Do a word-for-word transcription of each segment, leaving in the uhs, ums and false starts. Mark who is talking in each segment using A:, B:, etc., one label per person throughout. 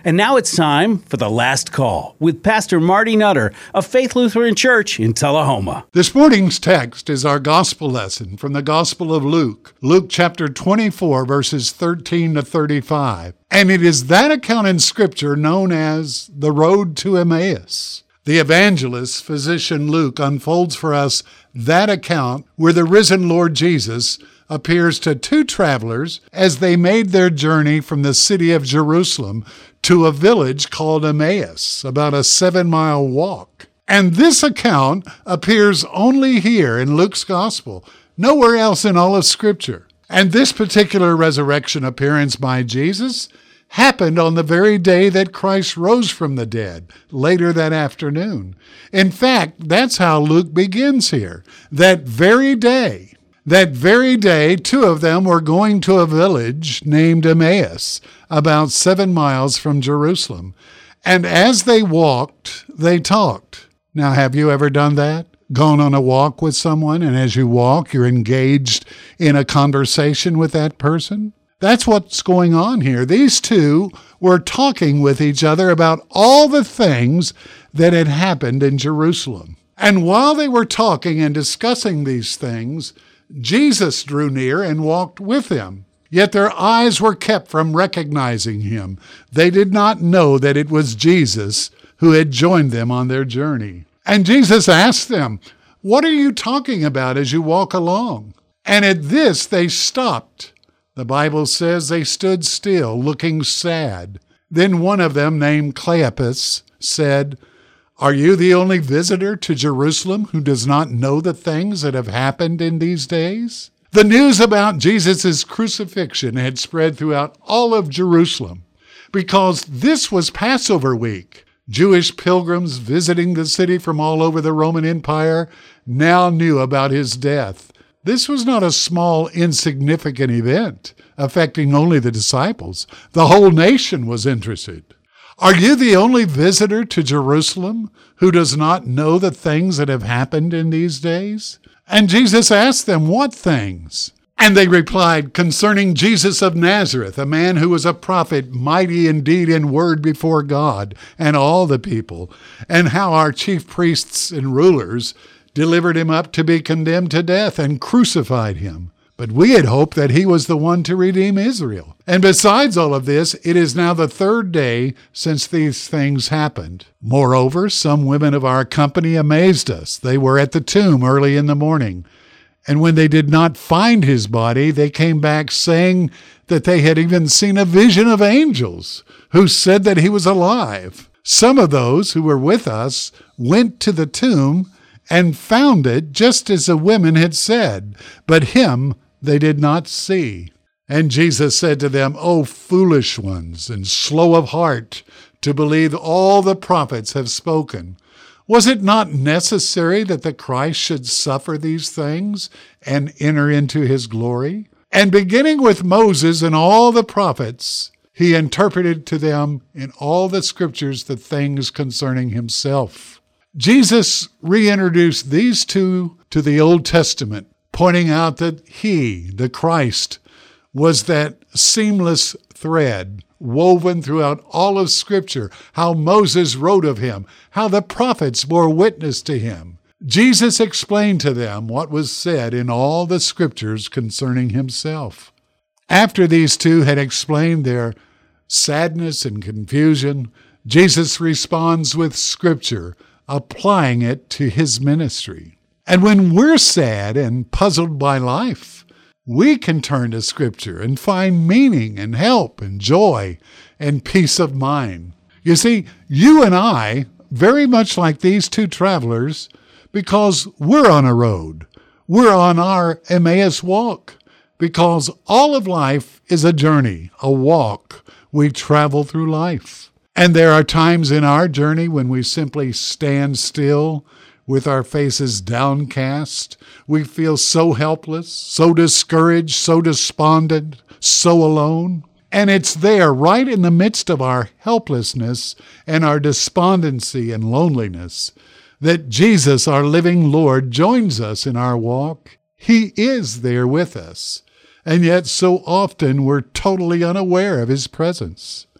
A: And now it's time for The Last Call with Pastor Marty Nutter of Faith Lutheran Church in Tullahoma.
B: This morning's text is our gospel lesson from the Gospel of Luke, Luke chapter twenty-four, verses thirteen to thirty-five. And it is that account in Scripture known as the road to Emmaus. The evangelist, physician Luke, unfolds for us that account where the risen Lord Jesus appears to two travelers as they made their journey from the city of Jerusalem to a village called Emmaus, about a seven-mile walk. And this account appears only here in Luke's Gospel, nowhere else in all of Scripture. And this particular resurrection appearance by Jesus happened on the very day that Christ rose from the dead, later that afternoon. In fact, that's how Luke begins here. That very day, that very day, two of them were going to a village named Emmaus, about seven miles from Jerusalem. And as they walked, they talked. Now, have you ever done that? Gone on a walk with someone, and as you walk, you're engaged in a conversation with that person? That's what's going on here. These two were talking with each other about all the things that had happened in Jerusalem. And while they were talking and discussing these things, Jesus drew near and walked with them. Yet their eyes were kept from recognizing him. They did not know that it was Jesus who had joined them on their journey. And Jesus asked them, "What are you talking about as you walk along?" And at this they stopped. The Bible says they stood still, looking sad. Then one of them, named Cleopas, said, "Are you the only visitor to Jerusalem who does not know the things that have happened in these days?" The news about Jesus' crucifixion had spread throughout all of Jerusalem because this was Passover week. Jewish pilgrims visiting the city from all over the Roman Empire now knew about his death. This was not a small, insignificant event affecting only the disciples. The whole nation was interested. Are you the only visitor to Jerusalem who does not know the things that have happened in these days? And Jesus asked them, "What things?" And they replied, "Concerning Jesus of Nazareth, a man who was a prophet, mighty indeed in word before God and all the people, and how our chief priests and rulers delivered him up to be condemned to death and crucified him. But we had hoped that he was the one to redeem Israel. And besides all of this, it is now the third day since these things happened. Moreover, some women of our company amazed us. They were at the tomb early in the morning. And when they did not find his body, they came back saying that they had even seen a vision of angels who said that he was alive. Some of those who were with us went to the tomb and found it just as the women had said, but him they did not see." And Jesus said to them, "O foolish ones, and slow of heart to believe all the prophets have spoken. Was it not necessary that the Christ should suffer these things and enter into his glory?" And beginning with Moses and all the prophets, he interpreted to them in all the scriptures the things concerning himself. Jesus reintroduced these two to the Old Testament, pointing out that he, the Christ, was that seamless thread woven throughout all of Scripture, how Moses wrote of him, how the prophets bore witness to him. Jesus explained to them what was said in all the Scriptures concerning himself. After these two had explained their sadness and confusion, Jesus responds with Scripture, applying it to his ministry. And when we're sad and puzzled by life, we can turn to Scripture and find meaning and help and joy and peace of mind. You see, you and I, very much like these two travelers, because we're on a road, we're on our Emmaus walk, because all of life is a journey, a walk. We travel through life. And there are times in our journey when we simply stand still with our faces downcast. We feel so helpless, so discouraged, so despondent, so alone. And it's there, right in the midst of our helplessness and our despondency and loneliness, that Jesus, our living Lord, joins us in our walk. He is there with us. And yet so often we're totally unaware of his presence.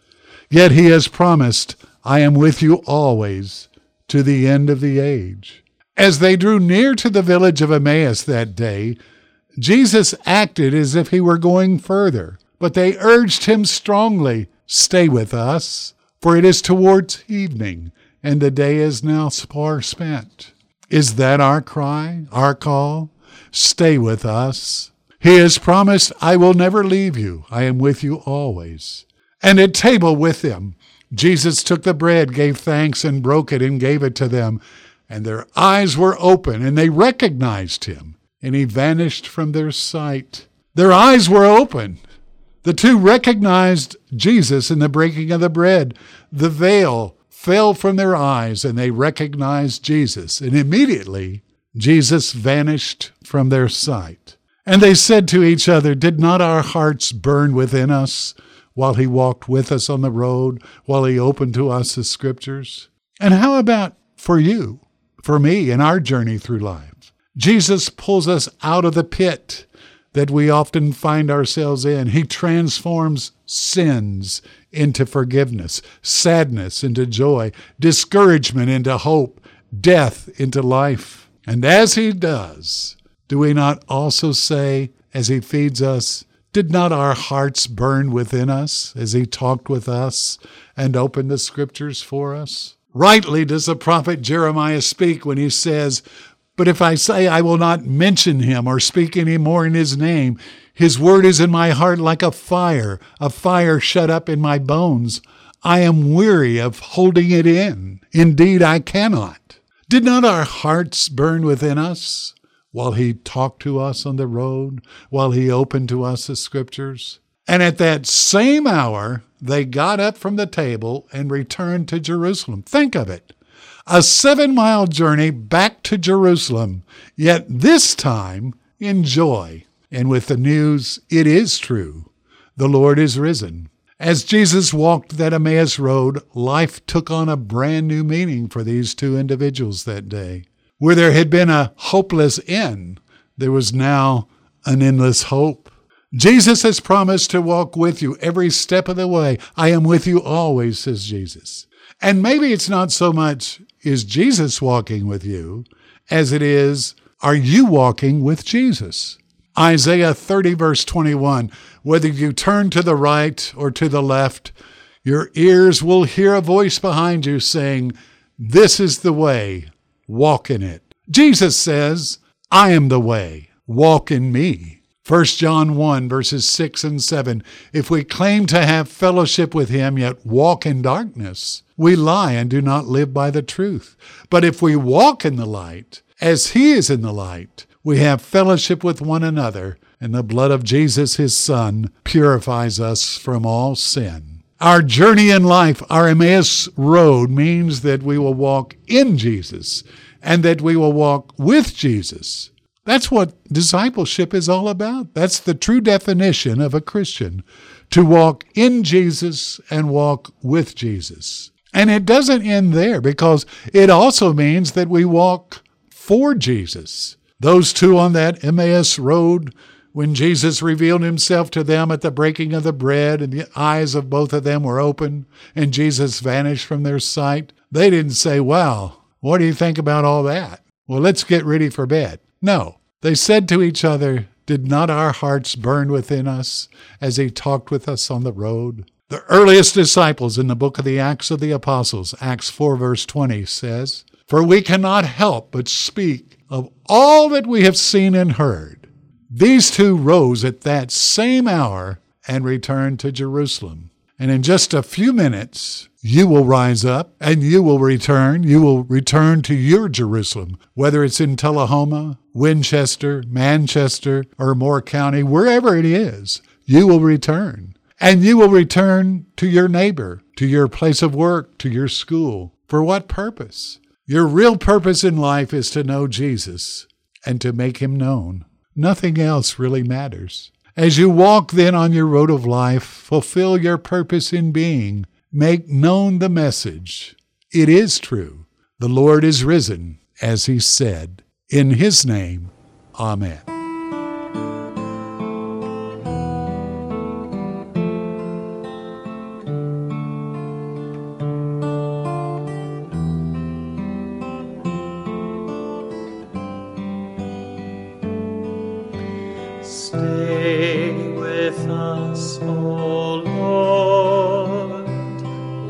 B: Yet he has promised, I am with you always to the end of the age. As they drew near to the village of Emmaus that day, Jesus acted as if he were going further, but they urged him strongly, stay with us, for it is towards evening, and the day is now far spent. Is that our cry, our call? Stay with us. He has promised, I will never leave you. I am with you always. And at table with them, Jesus took the bread, gave thanks, and broke it, and gave it to them. And their eyes were open, and they recognized him, and he vanished from their sight. Their eyes were open. The two recognized Jesus in the breaking of the bread. The veil fell from their eyes, and they recognized Jesus. And immediately, Jesus vanished from their sight. And they said to each other, did not our hearts burn within us while he walked with us on the road, while he opened to us the scriptures? And how about for you, for me, in our journey through life? Jesus pulls us out of the pit that we often find ourselves in. He transforms sins into forgiveness, sadness into joy, discouragement into hope, death into life. And as he does, do we not also say, as he feeds us, did not our hearts burn within us as he talked with us and opened the scriptures for us? Rightly does the prophet Jeremiah speak when he says, but if I say I will not mention him or speak any more in his name, his word is in my heart like a fire, a fire shut up in my bones. I am weary of holding it in. Indeed, I cannot. Did not our hearts burn within us while he talked to us on the road, while he opened to us the scriptures? And at that same hour, they got up from the table and returned to Jerusalem. Think of it. A seven-mile journey back to Jerusalem, yet this time in joy. And with the news, it is true. The Lord is risen. As Jesus walked that Emmaus road, life took on a brand new meaning for these two individuals that day. Where there had been a hopeless end, there was now an endless hope. Jesus has promised to walk with you every step of the way. I am with you always, says Jesus. And maybe it's not so much, is Jesus walking with you, as it is, are you walking with Jesus? Isaiah thirty, verse twenty-one, whether you turn to the right or to the left, your ears will hear a voice behind you saying, this is the way, walk in it. Jesus says, I am the way, walk in me. First John one, verses six and seven, if we claim to have fellowship with him, yet walk in darkness, we lie and do not live by the truth. But if we walk in the light, as he is in the light, we have fellowship with one another, and the blood of Jesus, his Son, purifies us from all sin. Our journey in life, our Emmaus road, means that we will walk in Jesus and that we will walk with Jesus. That's what discipleship is all about. That's the true definition of a Christian, to walk in Jesus and walk with Jesus. And it doesn't end there, because it also means that we walk for Jesus. Those two on that Emmaus road, when Jesus revealed himself to them at the breaking of the bread and the eyes of both of them were open and Jesus vanished from their sight, they didn't say, wow, what do you think about all that? Well, let's get ready for bed. No, they said to each other, did not our hearts burn within us as he talked with us on the road? The earliest disciples in the book of the Acts of the Apostles, Acts four, verse twenty says, for we cannot help but speak of all that we have seen and heard. These two rose at that same hour and returned to Jerusalem. And in just a few minutes, you will rise up and you will return. You will return to your Jerusalem, whether it's in Tullahoma, Winchester, Manchester, or Moore County, wherever it is, you will return. And you will return to your neighbor, to your place of work, to your school. For what purpose? Your real purpose in life is to know Jesus and to make him known. Nothing else really matters. As you walk then on your road of life, fulfill your purpose in being. Make known the message. It is true. The Lord is risen, as he said. In his name, amen.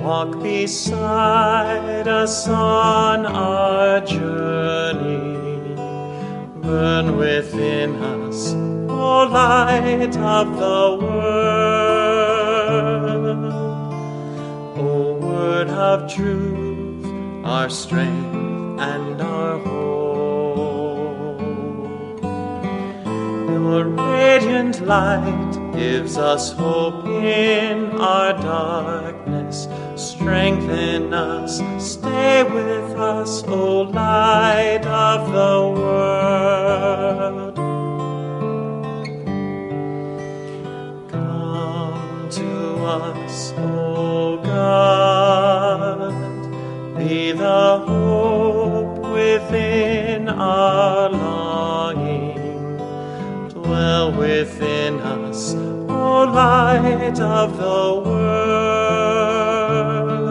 C: Walk beside us on our journey. Burn within us, O light of the world. O word of truth, our strength and our hope. Your radiant light gives us hope in our darkness. Strengthen us, stay with us, O light of the world. Come to us, O God, be the hope within our longing. Dwell within us, O light of the world.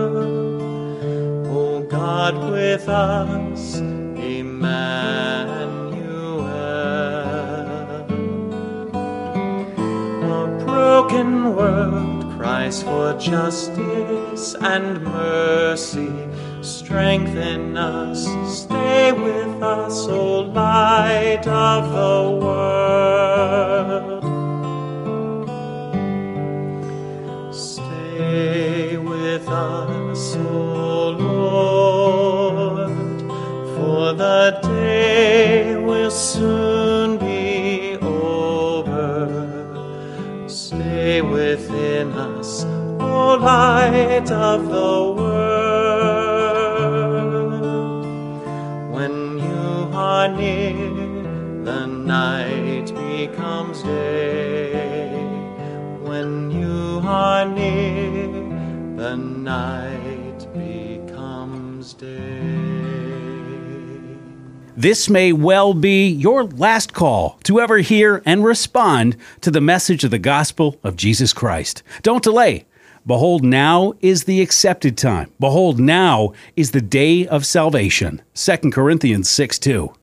C: O God with us, Emmanuel. A broken world cries for justice and mercy. Strengthen us, stay with us, O light of the world. Stay with us, O Lord, for the day will soon be over. Stay within us, O light of the world. When you are near, the night becomes day. When you are near, the night becomes day.
A: This may well be your last call to ever hear and respond to the message of the gospel of Jesus Christ. Don't delay. Behold, now is the accepted time. Behold, now is the day of salvation. Second Corinthians six two.